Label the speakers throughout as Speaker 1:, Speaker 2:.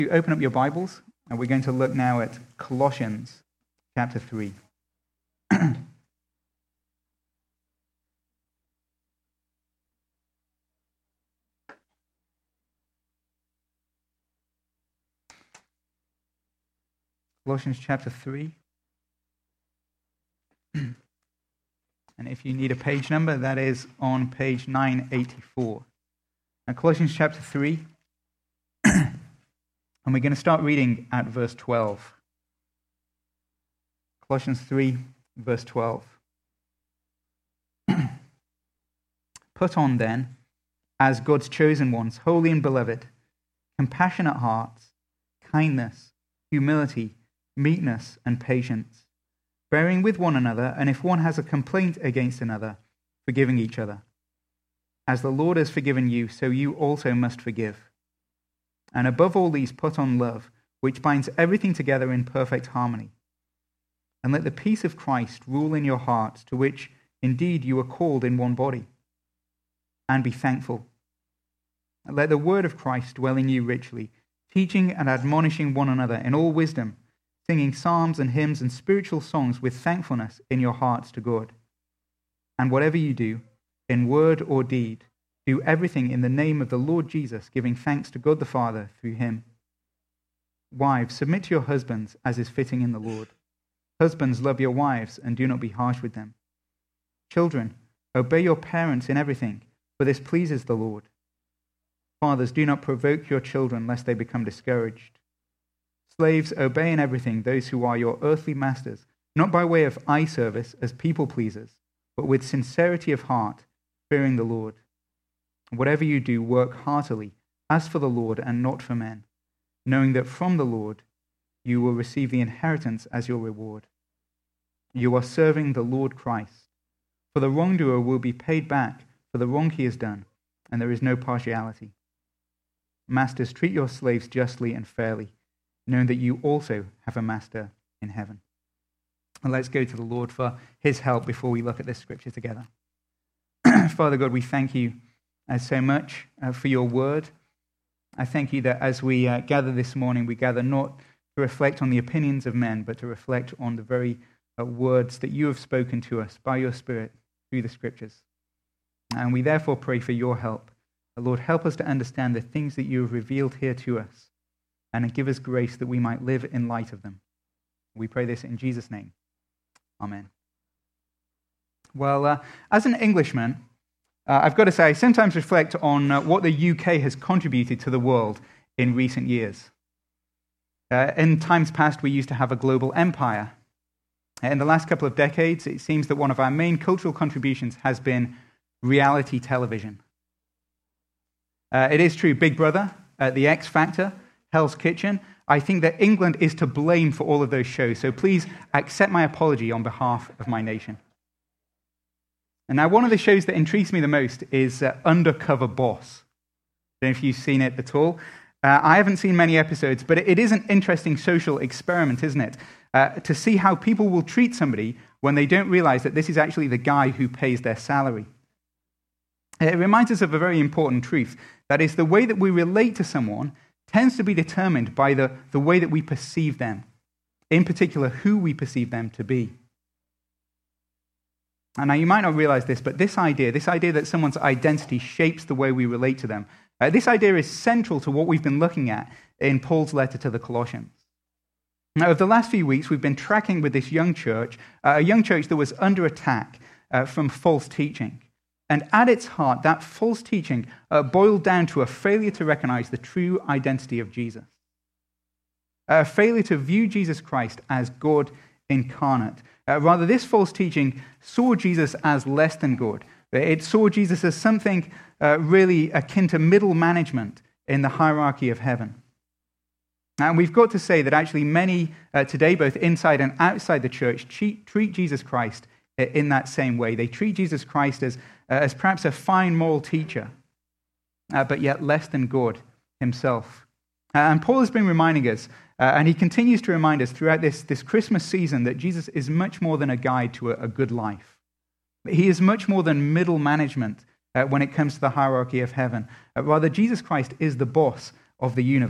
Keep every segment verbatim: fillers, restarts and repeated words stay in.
Speaker 1: You open up your Bibles, and we're going to look now at Colossians chapter three. Colossians chapter three. And if you need a page number, that is on page nine eighty-four. Now, Colossians chapter three. And we're going to start reading at verse twelve. Colossians three, verse twelve. Put on then, as God's chosen ones, holy and beloved, compassionate hearts, kindness, humility, meekness, and patience, bearing with one another, and if one has a complaint against another, forgiving each other. As the Lord has forgiven you, so you also must forgive. And above all these, put on love, which binds everything together in perfect harmony. And let the peace of Christ rule in your hearts, to which indeed you are called in one body. And be thankful. And let the word of Christ dwell in you richly, teaching and admonishing one another in all wisdom, singing psalms and hymns and spiritual songs with thankfulness in your hearts to God. And whatever you do, in word or deed, do everything in the name of the Lord Jesus, giving thanks to God the Father through him. Wives, submit to your husbands as is fitting in the Lord. Husbands, love your wives and do not be harsh with them. Children, obey your parents in everything, for this pleases the Lord. Fathers, do not provoke your children lest they become discouraged. Slaves, obey in everything those who are your earthly masters, not by way of eye service as people pleasers, but with sincerity of heart, fearing the Lord. Whatever you do, work heartily, as for the Lord and not for men, knowing that from the Lord you will receive the inheritance as your reward. You are serving the Lord Christ. For the wrongdoer will be paid back for the wrong he has done, and there is no partiality. Masters, treat your slaves justly and fairly, knowing that you also have a master in heaven. And let's go to the Lord for his help before we look at this scripture together. Father God, we thank you uh, so much uh, for your word. I thank you that as we uh, gather this morning, we gather not to reflect on the opinions of men, but to reflect on the very uh, words that you have spoken to us by your Spirit through the scriptures. And we therefore pray for your help. Uh, Lord, help us to understand the things that you have revealed here to us, and give us grace that we might live in light of them. We pray this in Jesus' name. Amen. Well, uh, as an Englishman, uh, I've got to say, I sometimes reflect on uh, what the U K has contributed to the world in recent years. Uh, in times past, we used to have a global empire. In the last couple of decades, it seems that one of our main cultural contributions has been reality television. Uh, it is true, Big Brother, uh, The X Factor, Hell's Kitchen. I think that England is to blame for all of those shows, so please accept my apology on behalf of my nation. And now one of the shows that intrigues me the most is uh, Undercover Boss. I don't know if you've seen it at all. Uh, I haven't seen many episodes, but it is an interesting social experiment, isn't it? Uh, to see how people will treat somebody when they don't realize that this is actually the guy who pays their salary. It reminds us of a very important truth. That is, the way that we relate to someone tends to be determined by the, the way that we perceive them. In particular, who we perceive them to be. And now you might not realize this, but this idea, this idea that someone's identity shapes the way we relate to them, uh, this idea is central to what we've been looking at in Paul's letter to the Colossians. Now, over the last few weeks, we've been tracking with this young church, uh, a young church that was under attack uh, from false teaching. And at its heart, that false teaching uh, boiled down to a failure to recognize the true identity of Jesus. A failure to view Jesus Christ as God incarnate. Uh, rather, this false teaching saw Jesus as less than God. It saw Jesus as something uh, really akin to middle management in the hierarchy of heaven. And we've got to say that actually many uh, today, both inside and outside the church, treat, treat Jesus Christ in that same way. They treat Jesus Christ as, uh, as perhaps a fine moral teacher, uh, but yet less than God himself. Uh, and Paul has been reminding us, uh, and he continues to remind us throughout this, this Christmas season, that Jesus is much more than a guide to a, a good life. He is much more than middle management uh, when it comes to the hierarchy of heaven. Uh, rather, Jesus Christ is the boss of the universe.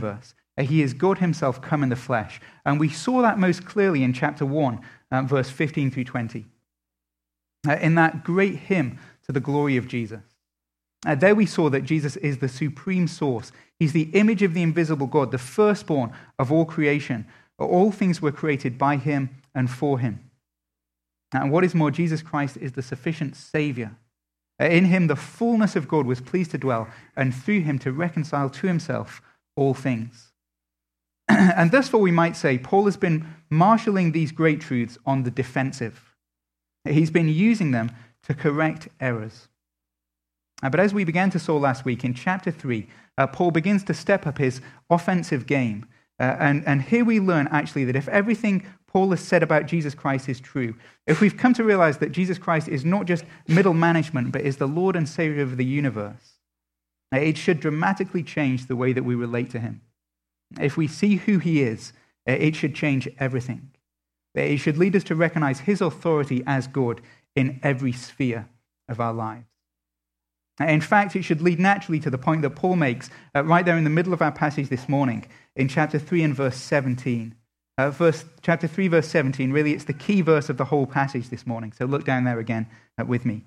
Speaker 1: He is God himself come in the flesh. And we saw that most clearly in chapter one, um, verse fifteen through twenty. Uh, in that great hymn to the glory of Jesus. Uh, there we saw that Jesus is the supreme source. He's the image of the invisible God, the firstborn of all creation. All things were created by him and for him. And what is more, Jesus Christ is the sufficient Savior. Uh, in him the fullness of God was pleased to dwell, and through him to reconcile to himself all things. And thus far we might say Paul has been marshalling these great truths on the defensive. He's been using them to correct errors. Uh, but as we began to saw last week in chapter three, uh, Paul begins to step up his offensive game. Uh, and, and here we learn actually that if everything Paul has said about Jesus Christ is true, if we've come to realize that Jesus Christ is not just middle management, but is the Lord and Savior of the universe, uh, it should dramatically change the way that we relate to him. If we see who he is, uh, it should change everything. It should lead us to recognize his authority as God in every sphere of our lives. In fact, it should lead naturally to the point that Paul makes uh, right there in the middle of our passage this morning in chapter three and verse seventeen. Uh, verse, chapter three, verse seventeen, really it's the key verse of the whole passage this morning. So look down there again uh, with me.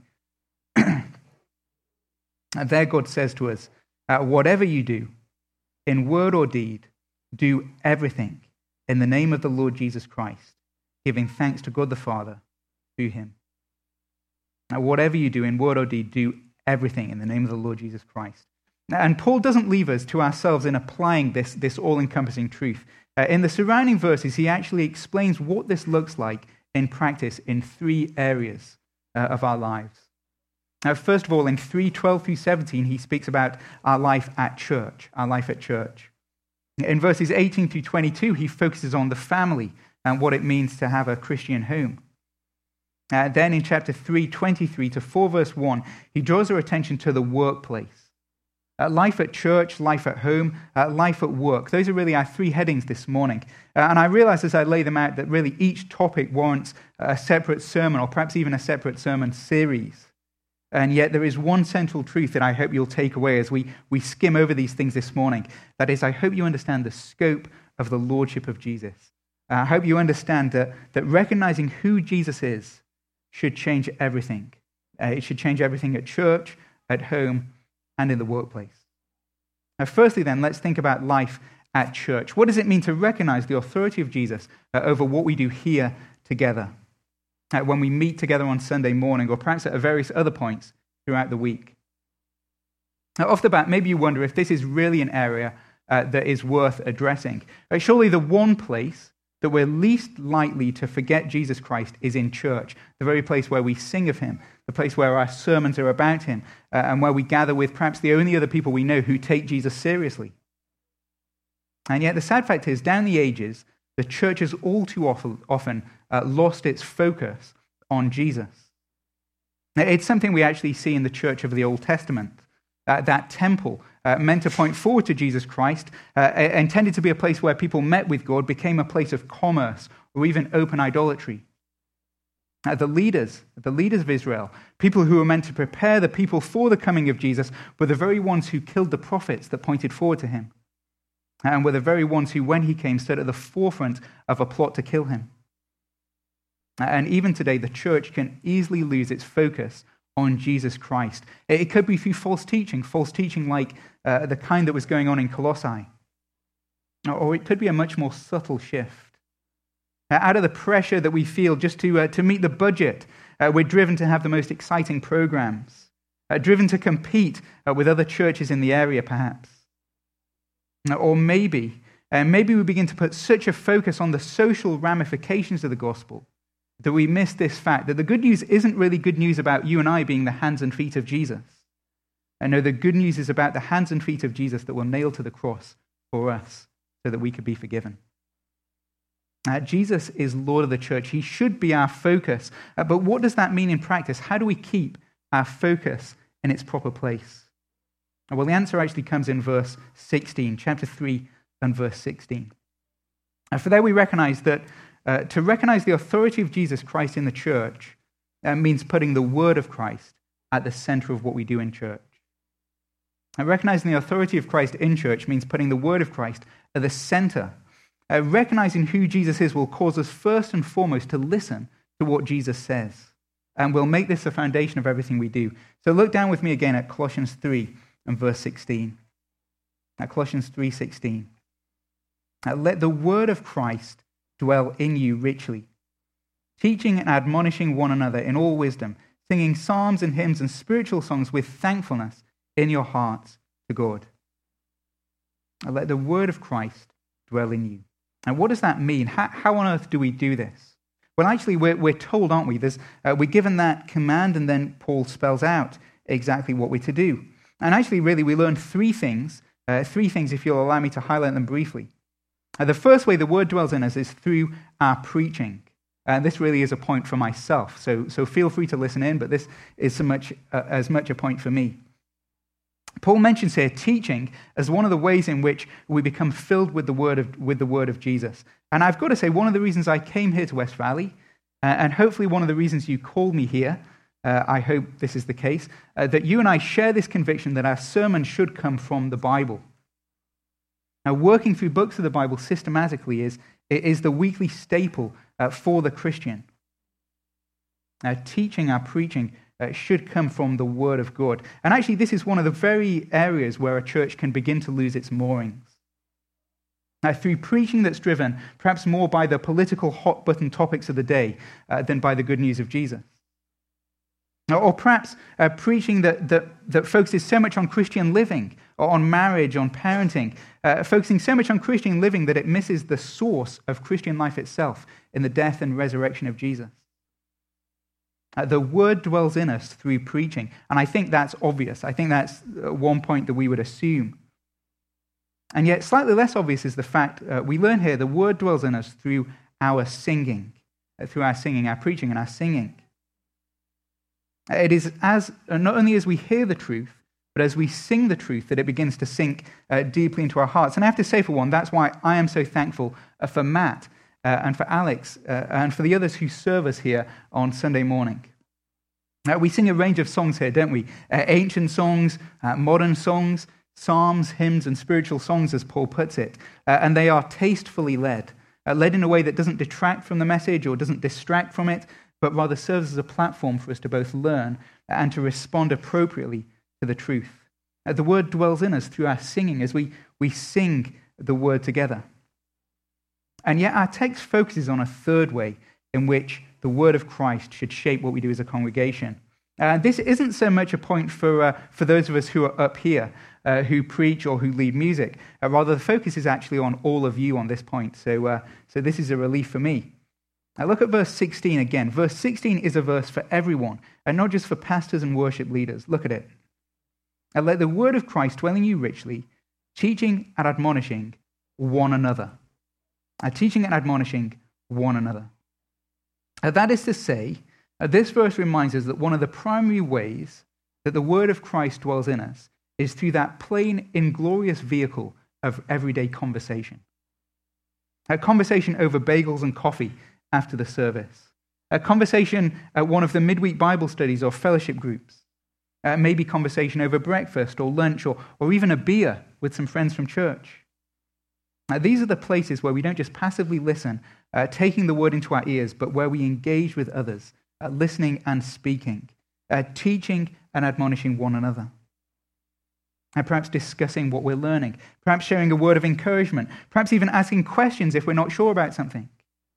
Speaker 1: There God says to us, uh, whatever you do, in word or deed, do everything in the name of the Lord Jesus Christ, giving thanks to God the Father through him. Now, whatever you do in word or deed, do everything in the name of the Lord Jesus Christ. And Paul doesn't leave us to ourselves in applying this, this all-encompassing truth. Uh, in the surrounding verses, he actually explains what this looks like in practice in three areas uh, of our lives. Now, first of all, in three twelve through seventeen, he speaks about our life at church, our life at church. In verses eighteen through twenty-two, he focuses on the family and what it means to have a Christian home. Uh, then in chapter three twenty-three to four verse one, he draws our attention to the workplace. Uh, life at church, life at home, uh, life at work. Those are really our three headings this morning. Uh, and I realize as I lay them out that really each topic warrants a separate sermon or perhaps even a separate sermon series. And yet there is one central truth that I hope you'll take away as we, we skim over these things this morning. That is, I hope you understand the scope of the lordship of Jesus. Uh, I hope you understand that, that recognizing who Jesus is should change everything. Uh, it should change everything at church, at home, and in the workplace. Now, firstly then, let's think about life at church. What does it mean to recognize the authority of Jesus uh, over what we do here together? Uh, when we meet together on Sunday morning, or perhaps at various other points throughout the week. Now, off the bat, maybe you wonder if this is really an area uh, that is worth addressing. Uh, surely the one place that we're least likely to forget Jesus Christ is in church, the very place where we sing of him, the place where our sermons are about him, uh, and where we gather with perhaps the only other people we know who take Jesus seriously. And yet the sad fact is, down the ages, the church has all too often, often uh, lost its focus on Jesus. Now, it's something we actually see in the church of the Old Testament. Uh, that temple, uh, meant to point forward to Jesus Christ, uh, intended to be a place where people met with God, became a place of commerce or even open idolatry. Uh, the leaders, the leaders of Israel, people who were meant to prepare the people for the coming of Jesus, were the very ones who killed the prophets that pointed forward to him. And were the very ones who, when he came, stood at the forefront of a plot to kill him. And even today, the church can easily lose its focus on Jesus Christ. It could be through false teaching, false teaching like uh, the kind that was going on in Colossae. Or it could be a much more subtle shift. Uh, out of the pressure that we feel just to, uh, to meet the budget, uh, we're driven to have the most exciting programs, uh, driven to compete uh, with other churches in the area, perhaps. Or maybe, uh, maybe we begin to put such a focus on the social ramifications of the gospel that we miss this fact that the good news isn't really good news about you and I being the hands and feet of Jesus. And no, the good news is about the hands and feet of Jesus that were nailed to the cross for us so that we could be forgiven. Uh, Jesus is Lord of the church. He should be our focus. Uh, but what does that mean in practice? How do we keep our focus in its proper place? Well, the answer actually comes in verse sixteen, chapter three and verse sixteen. And for there we recognize that uh, to recognize the authority of Jesus Christ in the church uh, means putting the word of Christ at the center of what we do in church. And recognizing the authority of Christ in church means putting the word of Christ at the center. Uh, recognizing who Jesus is will cause us first and foremost to listen to what Jesus says. And we'll make this the foundation of everything we do. So look down with me again at Colossians three and verse sixteen. At Colossians three sixteen. Let the word of Christ dwell in you richly, teaching and admonishing one another in all wisdom, singing psalms and hymns and spiritual songs with thankfulness in your hearts to God. Let the word of Christ dwell in you. And what does that mean? How, how on earth do we do this? Well, actually, we're, we're told, aren't we? There's, uh, we're given that command, and then Paul spells out exactly what we're to do. And actually, really, we learn three things, uh, three things, if you'll allow me to highlight them briefly. Uh, the first way the word dwells in us is through our preaching. And uh, this really is a point for myself, so, so feel free to listen in, but this is so much, uh, as much a point for me. Paul mentions here teaching as one of the ways in which we become filled with the word of, with the word of Jesus. And I've got to say, one of the reasons I came here to West Valley, uh, and hopefully one of the reasons you called me here, uh, I hope this is the case, uh, that you and I share this conviction that our sermon should come from the Bible. Now, working through books of the Bible systematically is, is the weekly staple uh, for the Christian. Now, teaching, our preaching, Uh, should come from the Word of God. And actually, this is one of the very areas where a church can begin to lose its moorings. Now, through preaching that's driven perhaps more by the political hot-button topics of the day uh, than by the good news of Jesus. Or perhaps uh, preaching that, that, that focuses so much on Christian living, or on marriage, on parenting, uh, focusing so much on Christian living that it misses the source of Christian life itself in the death and resurrection of Jesus. Uh, the word dwells in us through preaching, and I think that's obvious. I think that's one point that we would assume. And yet, slightly less obvious is the fact uh, we learn here the word dwells in us through our singing, uh, through our singing, our preaching and our singing. It is as uh, not only as we hear the truth, but as we sing the truth that it begins to sink uh, deeply into our hearts. And I have to say, for one, that's why I am so thankful uh, for Matt uh, and for Alex uh, and for the others who serve us here on Sunday morning. Uh, we sing a range of songs here, don't we? Uh, ancient songs, uh, modern songs, psalms, hymns, and spiritual songs, as Paul puts it. Uh, and they are tastefully led, uh, led in a way that doesn't detract from the message or doesn't distract from it, but rather serves as a platform for us to both learn and to respond appropriately to the truth. Uh, the word dwells in us through our singing as we, we sing the word together. And yet our text focuses on a third way in which the word of Christ should shape what we do as a congregation. Uh, this isn't so much a point for uh, for those of us who are up here, uh, who preach or who lead music. Uh, rather, the focus is actually on all of you on this point. So, uh, so this is a relief for me. Now look at verse sixteen again. Verse sixteen is a verse for everyone, and not just for pastors and worship leaders. Look at it. And let the word of Christ dwell in you richly, teaching and admonishing one another. Uh, teaching and admonishing one another. Uh, that is to say, uh, this verse reminds us that one of the primary ways that the word of Christ dwells in us is through that plain, inglorious vehicle of everyday conversation. A conversation over bagels and coffee after the service. A conversation at one of the midweek Bible studies or fellowship groups. Uh, maybe conversation over breakfast or lunch or, or even a beer with some friends from church. Now, these are the places where we don't just passively listen, uh, taking the word into our ears, but where we engage with others, uh, listening and speaking, uh, teaching and admonishing one another. And perhaps discussing what we're learning, perhaps sharing a word of encouragement, perhaps even asking questions if we're not sure about something.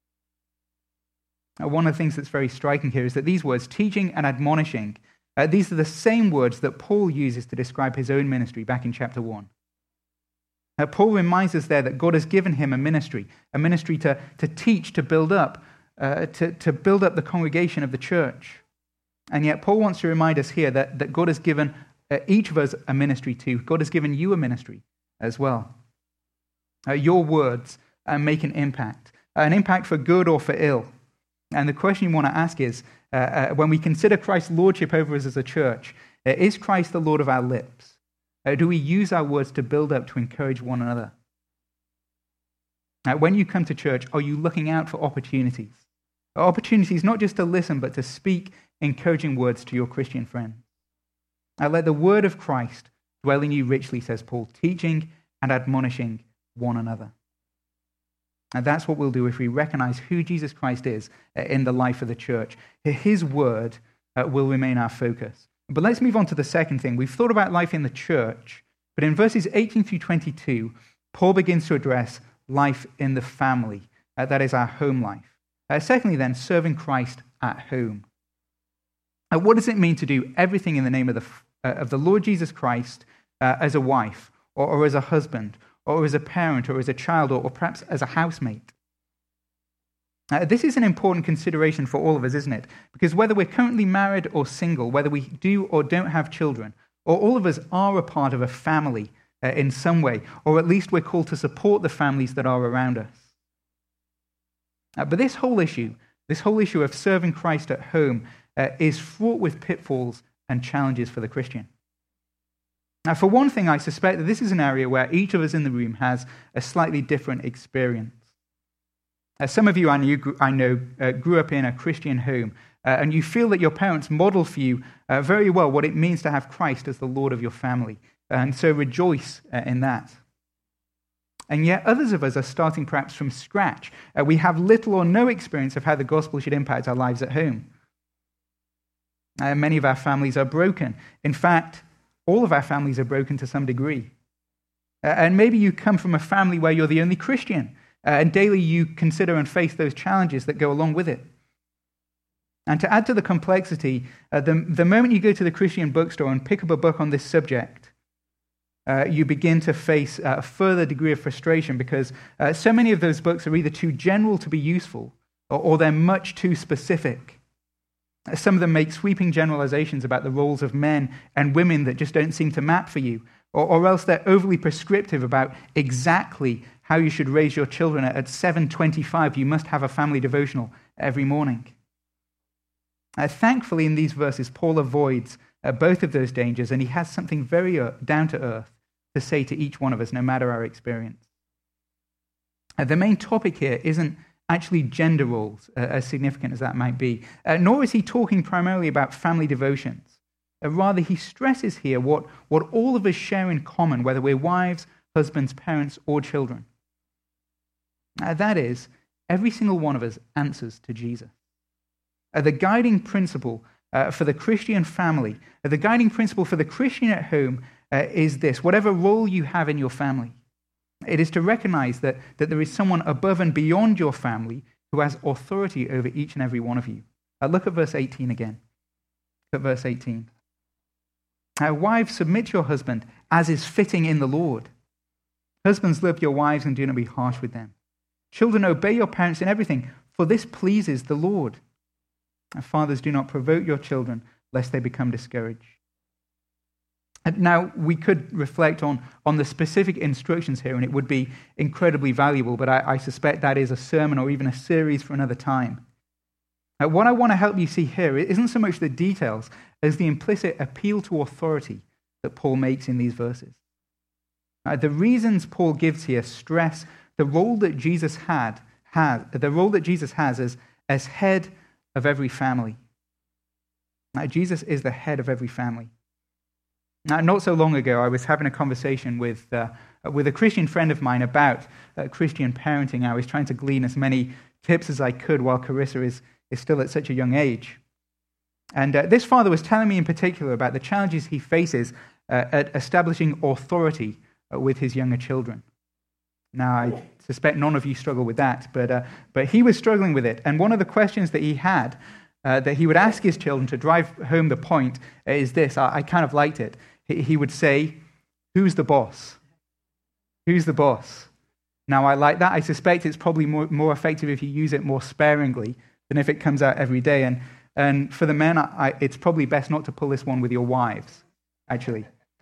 Speaker 1: Now, one of the things that's very striking here is that these words, teaching and admonishing, uh, these are the same words that Paul uses to describe his own ministry back in chapter one. Uh, Paul reminds us there that God has given him a ministry, a ministry to, to teach, to build up, uh, to, to build up the congregation of the church. And yet Paul wants to remind us here that, that God has given uh, each of us a ministry too. God has given you a ministry as well. Uh, your words uh, make an impact, uh, an impact for good or for ill. And the question you want to ask is, uh, uh, when we consider Christ's lordship over us as a church, uh, is Christ the Lord of our lips? Uh, do we use our words to build up, to encourage one another? Now, when you come to church, are you looking out for opportunities? Opportunities not just to listen, but to speak encouraging words to your Christian friends. Now, let the word of Christ dwell in you richly, says Paul, teaching and admonishing one another. And that's what we'll do if we recognize who Jesus Christ is in the life of the church. His word uh, will remain our focus. But let's move on to the second thing. We've thought about life in the church, but in verses eighteen through twenty-two, Paul begins to address life in the family. Uh, that is our home life. Uh, secondly, then, serving Christ at home. Uh, what does it mean to do everything in the name of the, uh, of the Lord Jesus Christ uh, as a wife, or, or as a husband, or as a parent, or as a child, or, or perhaps as a housemate? Uh, this is an important consideration for all of us, isn't it? Because whether we're currently married or single, whether we do or don't have children, or all of us are a part of a family uh, in some way, or at least we're called to support the families that are around us. Uh, but this whole issue, this whole issue of serving Christ at home uh, is fraught with pitfalls and challenges for the Christian. Now, for one thing, I suspect that this is an area where each of us in the room has a slightly different experience. Uh, some of you I, knew, I know uh, grew up in a Christian home, uh, and you feel that your parents model for you uh, very well what it means to have Christ as the Lord of your family, and so rejoice uh, in that. And yet others of us are starting perhaps from scratch. Uh, we have little or no experience of how the gospel should impact our lives at home. Uh, many of our families are broken. In fact, all of our families are broken to some degree. Uh, and maybe you come from a family where you're the only Christian, uh, and daily you consider and face those challenges that go along with it. And to add to the complexity, uh, the, the moment you go to the Christian bookstore and pick up a book on this subject, uh, you begin to face uh, a further degree of frustration because uh, so many of those books are either too general to be useful or, or they're much too specific. Some of them make sweeping generalizations about the roles of men and women that just don't seem to map for you, or, or else they're overly prescriptive about exactly how you should raise your children. At seven twenty-five, you must have a family devotional every morning. Uh, thankfully, in these verses, Paul avoids uh, both of those dangers, and he has something very uh, down to earth to say to each one of us, no matter our experience. Uh, the main topic here isn't actually gender roles, uh, as significant as that might be, uh, nor is he talking primarily about family devotions. Uh, rather, he stresses here what, what all of us share in common, whether we're wives, husbands, parents, or children. Uh, that is, every single one of us answers to Jesus. Uh, the guiding principle uh, for the Christian family, uh, the guiding principle for the Christian at home uh, is this: whatever role you have in your family, it is to recognize that, that there is someone above and beyond your family who has authority over each and every one of you. Uh, look at verse eighteen again. Look at verse eighteen. Uh, wives, submit to your husband as is fitting in the Lord. Husbands, love your wives and do not be harsh with them. Children, obey your parents in everything, for this pleases the Lord. And fathers, do not provoke your children, lest they become discouraged. And now, we could reflect on, on the specific instructions here, and it would be incredibly valuable, but I, I suspect that is a sermon or even a series for another time. Uh, what I want to help you see here isn't so much the details as the implicit appeal to authority that Paul makes in these verses. Uh, the reasons Paul gives here stress the role that Jesus had, has, the role that Jesus has as, as head of every family. Now, Jesus is the head of every family. Now, not so long ago, I was having a conversation with uh, with a Christian friend of mine about uh, Christian parenting. I was trying to glean as many tips as I could while Carissa is, is still at such a young age. And uh, this father was telling me in particular about the challenges he faces uh, at establishing authority uh, with his younger children. Now, I suspect none of you struggle with that, but uh, but he was struggling with it. And one of the questions that he had, uh, that he would ask his children to drive home the point, uh, is this. I, I kind of liked it. He, he would say, "Who's the boss? Who's the boss?" Now, I like that. I suspect it's probably more, more effective if you use it more sparingly than if it comes out every day. And, and for the men, I, I, it's probably best not to pull this one with your wives, actually.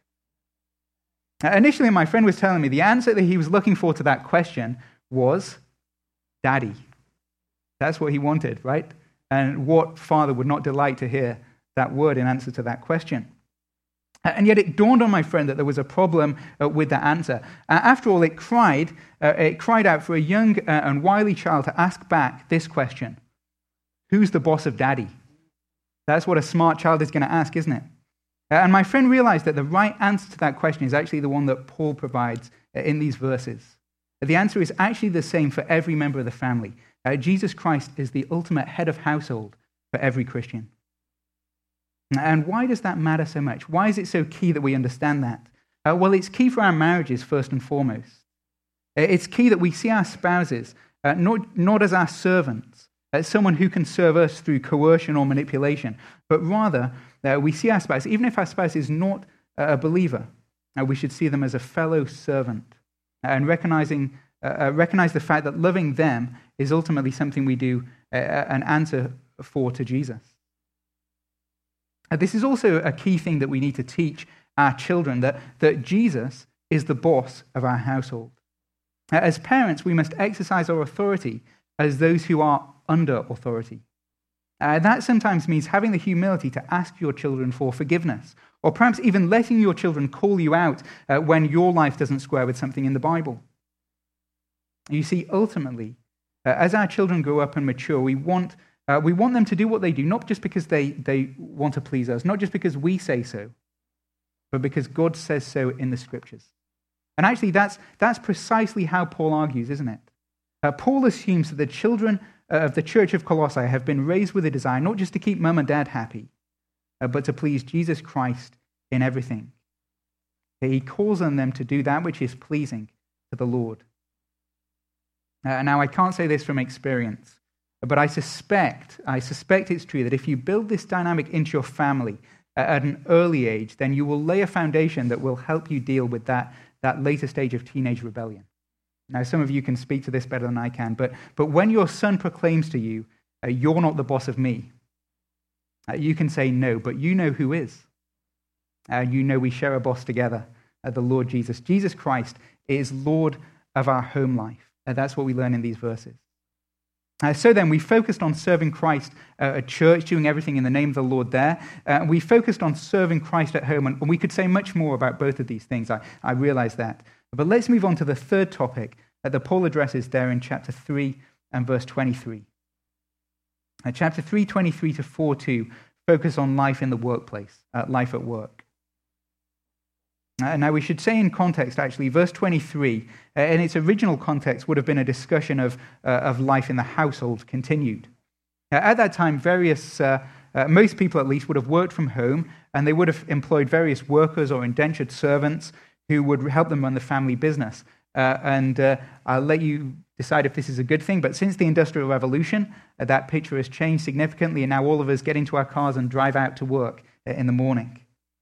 Speaker 1: Uh, initially, my friend was telling me the answer that he was looking for to that question was daddy. That's what he wanted, right? And what father would not delight to hear that word in answer to that question? Uh, and yet it dawned on my friend that there was a problem uh, with that answer. Uh, after all, it cried, uh, it cried out for a young uh, and wily child to ask back this question: who's the boss of daddy? That's what a smart child is going to ask, isn't it? And my friend realized that the right answer to that question is actually the one that Paul provides in these verses. The answer is actually the same for every member of the family. Uh, Jesus Christ is the ultimate head of household for every Christian. And why does that matter so much? Why is it so key that we understand that? Uh, well, it's key for our marriages, first and foremost. It's key that we see our spouses uh, not, not as our servants, as someone who can serve us through coercion or manipulation, but rather uh, we see our spouse, even if our spouse is not a believer, uh, we should see them as a fellow servant uh, and recognizing, uh, uh, recognize the fact that loving them is ultimately something we do uh, an answer for to Jesus. Uh, this is also a key thing that we need to teach our children, that, that Jesus is the boss of our household. Uh, as parents, we must exercise our authority as those who are under authority. Uh, that sometimes means having the humility to ask your children for forgiveness, or perhaps even letting your children call you out uh, when your life doesn't square with something in the Bible. You see, ultimately, uh, as our children grow up and mature, we want uh, we want them to do what they do, not just because they, they want to please us, not just because we say so, but because God says so in the Scriptures. And actually, that's, that's precisely how Paul argues, isn't it? Uh, Paul assumes that the children of the church of Colossae have been raised with a desire not just to keep mum and dad happy, uh, but to please Jesus Christ in everything. He calls on them to do that which is pleasing to the Lord. Uh, now, I can't say this from experience, but I suspect, I suspect it's true that if you build this dynamic into your family uh, at an early age, then you will lay a foundation that will help you deal with that, that later stage of teenage rebellion. Now, some of you can speak to this better than I can, but, but when your son proclaims to you, uh, you're not the boss of me, uh, you can say no, but you know who is. Uh, you know we share a boss together, uh, the Lord Jesus. Jesus Christ is Lord of our home life. Uh, that's what we learn in these verses. Uh, so then, we focused on serving Christ uh, at church, doing everything in the name of the Lord there. Uh, we focused on serving Christ at home, and, and we could say much more about both of these things. I, I realize that. But let's move on to the third topic that Paul addresses there in chapter three and verse twenty-three. Uh, chapter three, twenty-three to four two focus on life in the workplace, uh, life at work. Uh, now, we should say in context, actually, verse twenty-three, uh, in its original context, would have been a discussion of, uh, of life in the household continued. Uh, at that time, various, uh, uh, most people at least, would have worked from home, and they would have employed various workers or indentured servants who would help them run the family business. Uh, and uh, I'll let you decide if this is a good thing, but since the Industrial Revolution, uh, that picture has changed significantly, and now all of us get into our cars and drive out to work uh, in the morning.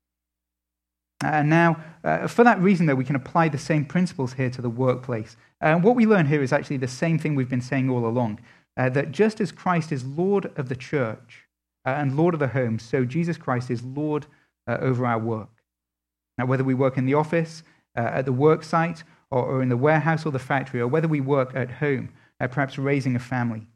Speaker 1: And now, uh, for that reason, though, we can apply the same principles here to the workplace. And what we learn here is actually the same thing we've been saying all along, uh, that just as Christ is Lord of the church uh, and Lord of the home, so Jesus Christ is Lord uh, over our work. Now, whether we work in the office, uh, at the work site, or, or in the warehouse or the factory, or whether we work at home, uh, perhaps raising a family.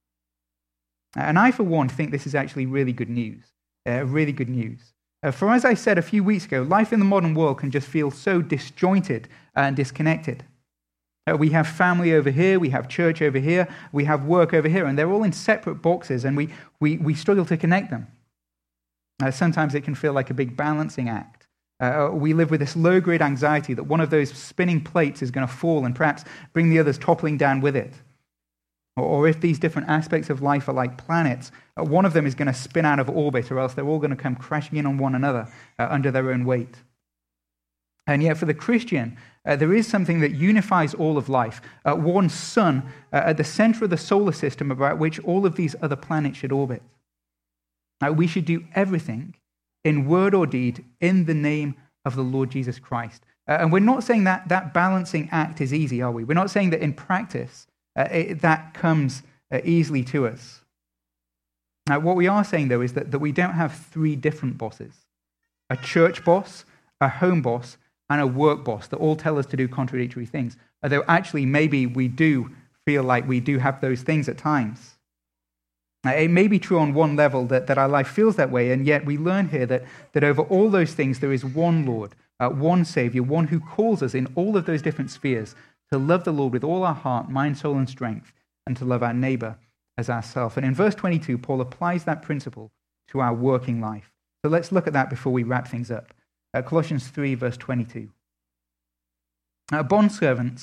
Speaker 1: And I, for one, think this is actually really good news, uh, really good news. Uh, for as I said a few weeks ago, life in the modern world can just feel so disjointed and disconnected. Uh, we have family over here, we have church over here, we have work over here, and they're all in separate boxes, and we, we, we struggle to connect them. Uh, sometimes it can feel like a big balancing act. Uh, we live with this low-grade anxiety that one of those spinning plates is going to fall and perhaps bring the others toppling down with it. Or, or if these different aspects of life are like planets, uh, one of them is going to spin out of orbit, or else they're all going to come crashing in on one another uh, under their own weight. And yet for the Christian, uh, there is something that unifies all of life, uh, one sun uh, at the center of the solar system about which all of these other planets should orbit. Now, we should do everything in word or deed in the name of the Lord Jesus Christ. Uh, and we're not saying that that balancing act is easy, are we? We're not saying that in practice uh, it, that comes uh, easily to us. Now, what we are saying, though, is that, that we don't have three different bosses. A church boss, a home boss, and a work boss that all tell us to do contradictory things. Although actually maybe we do feel like we do have those things at times. Now, it may be true on one level that, that our life feels that way, and yet we learn here that, that over all those things there is one Lord, uh, one Savior, one who calls us in all of those different spheres to love the Lord with all our heart, mind, soul, and strength, and to love our neighbor as ourselves. And in verse twenty-two, Paul applies that principle to our working life. So let's look at that before we wrap things up. Uh, Colossians three, verse twenty-two. Uh, Bondservants,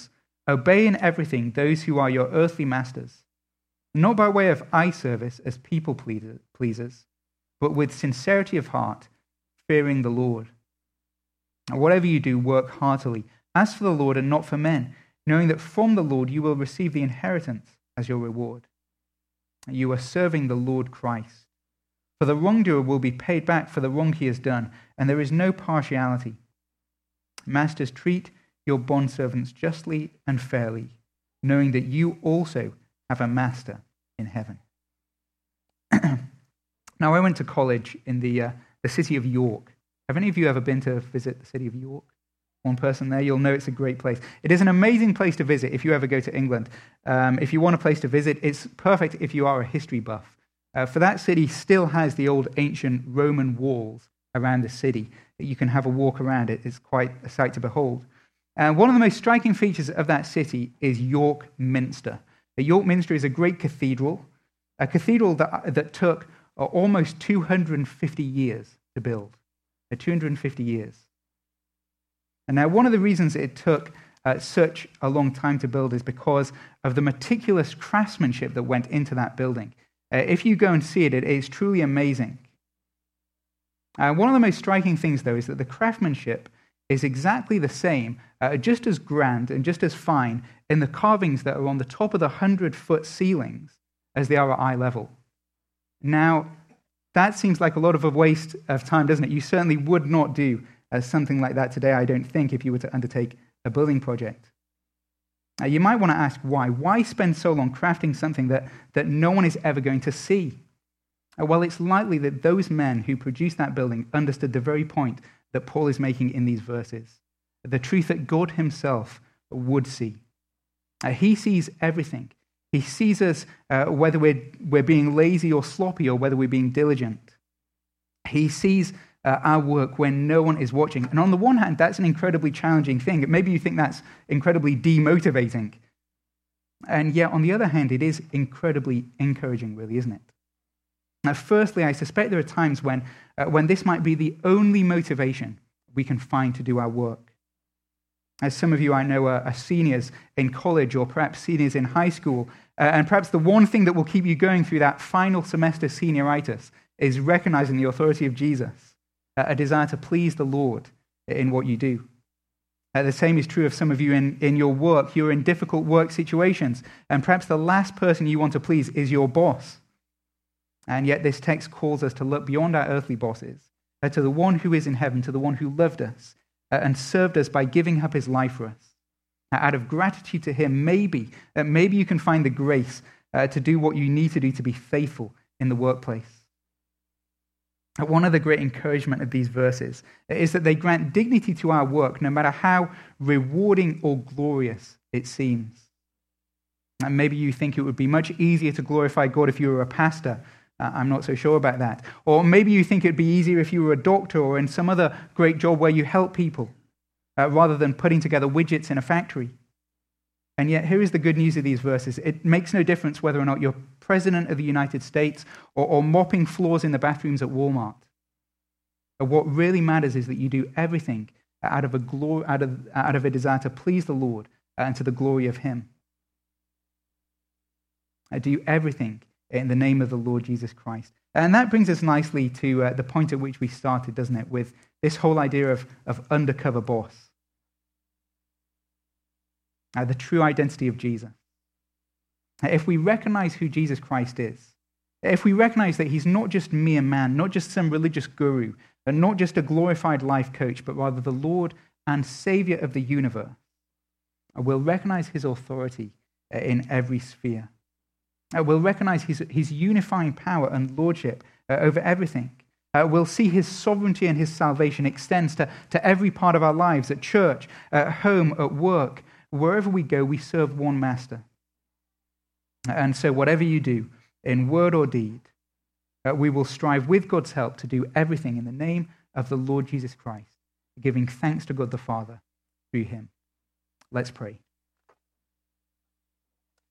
Speaker 1: Obey in everything those who are your earthly masters, not by way of eye service as people pleasers, but with sincerity of heart, fearing the Lord. Whatever you do, work heartily, as for the Lord and not for men, knowing that from the Lord you will receive the inheritance as your reward. You are serving the Lord Christ. For the wrongdoer will be paid back for the wrong he has done, and there is no partiality. Masters, treat your bondservants justly and fairly, knowing that you also have a master in heaven. Now, I went to college in the uh, the city of York. Have any of you ever been to visit the city of York? One person there, you'll know it's a great place. It is an amazing place to visit if you ever go to England. Um, if you want a place to visit, it's perfect if you are a history buff. Uh, for that city still has the old ancient Roman walls around the city. You can have a walk around it. It's quite a sight to behold. And one of the most striking features of that city is York Minster. York Minster is a great cathedral, a cathedral that, that took uh, almost two hundred fifty years to build. Uh, two hundred fifty years. And now one of the reasons it took uh, such a long time to build is because of the meticulous craftsmanship that went into that building. Uh, if you go and see it, it is truly amazing. Uh, one of the most striking things, though, is that the craftsmanship is exactly the same, uh, just as grand and just as fine in the carvings that are on the top of the hundred-foot ceilings as they are at eye level. Now, that seems like a lot of a waste of time, doesn't it? You certainly would not do uh, something like that today, I don't think, if you were to undertake a building project. Uh, you might want to ask why. Why spend so long crafting something that, that no one is ever going to see? Uh, well, it's likely that those men who produced that building understood the very point that Paul is making in these verses, the truth that God himself would see. Uh, he sees everything. He sees us uh, whether we're, we're being lazy or sloppy or whether we're being diligent. He sees uh, our work when no one is watching. And on the one hand, that's an incredibly challenging thing. Maybe you think that's incredibly demotivating. And yet, on the other hand, it is incredibly encouraging, really, isn't it? Now, firstly, I suspect there are times when, uh, when this might be the only motivation we can find to do our work. As some of you I know are, are seniors in college or perhaps seniors in high school, uh, and perhaps the one thing that will keep you going through that final semester senioritis is recognizing the authority of Jesus, uh, a desire to please the Lord in what you do. Uh, the same is true of some of you in, in your work. You're in difficult work situations, and perhaps the last person you want to please is your boss. And yet this text calls us to look beyond our earthly bosses, uh, to the one who is in heaven, to the one who loved us uh, and served us by giving up his life for us. Uh, out of gratitude to him, maybe, uh, maybe you can find the grace uh, to do what you need to do to be faithful in the workplace. Uh, one of the great encouragement of these verses is that they grant dignity to our work, no matter how rewarding or glorious it seems. And maybe you think it would be much easier to glorify God if you were a pastor. Uh, I'm not so sure about that. Or maybe you think it would be easier if you were a doctor or in some other great job where you help people, uh, rather than putting together widgets in a factory. And yet, here is the good news of these verses. It makes no difference whether or not you're president of the United States or, or mopping floors in the bathrooms at Walmart. But what really matters is that you do everything out of a, glory, out of, out of a desire to please the Lord and to the glory of him. Uh, do everything in the name of the Lord Jesus Christ. And that brings us nicely to uh, the point at which we started, doesn't it, with this whole idea of, of undercover boss. Uh, the true identity of Jesus. Uh, if we recognize who Jesus Christ is, if we recognize that he's not just mere man, not just some religious guru, and not just a glorified life coach, but rather the Lord and Savior of the universe, uh, we'll recognize his authority uh, in every sphere. Uh, we'll recognize his, his unifying power and lordship uh, over everything. Uh, we'll see his sovereignty and his salvation extends to, to every part of our lives, at church, at home, at work. Wherever we go, we serve one master. And so whatever you do, in word or deed, uh, we will strive with God's help to do everything in the name of the Lord Jesus Christ, giving thanks to God the Father through him. Let's pray.